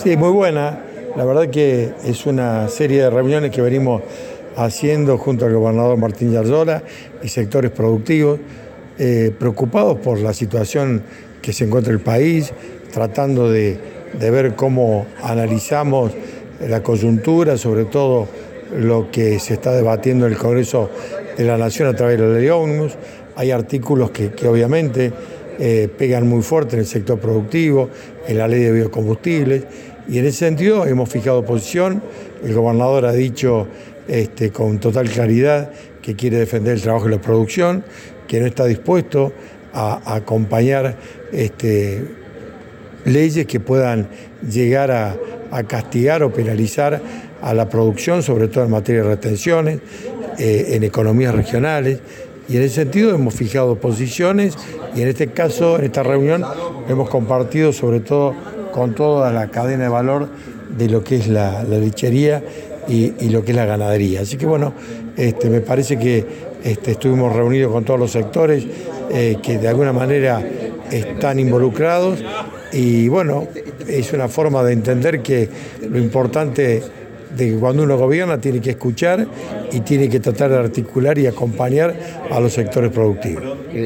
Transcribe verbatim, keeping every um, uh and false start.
Sí, muy buena. La verdad que es una serie de reuniones que venimos haciendo junto al gobernador Martín Yarlora y sectores productivos, eh, preocupados por la situación que se encuentra el país, tratando de, de ver cómo analizamos la coyuntura, sobre todo lo que se está debatiendo en el Congreso de la Nación a través de la ley ómnibus. Hay artículos que, que obviamente eh, pegan muy fuerte en el sector productivo, en la ley de biocombustibles, y en ese sentido hemos fijado posición. El gobernador ha dicho este, con total claridad que quiere defender el trabajo y la producción, que no está dispuesto a, a acompañar este, leyes que puedan llegar a, a castigar o penalizar a la producción, sobre todo en materia de retenciones, eh, en economías regionales. Y en ese sentido hemos fijado posiciones y en este caso, en esta reunión, hemos compartido sobre todo con toda la cadena de valor de lo que es la, la lechería y, y lo que es la ganadería. Así que bueno, este, me parece que este, estuvimos reunidos con todos los sectores eh, que de alguna manera están involucrados y bueno, es una forma de entender que lo importante de que cuando uno gobierna tiene que escuchar y tiene que tratar de articular y acompañar a los sectores productivos.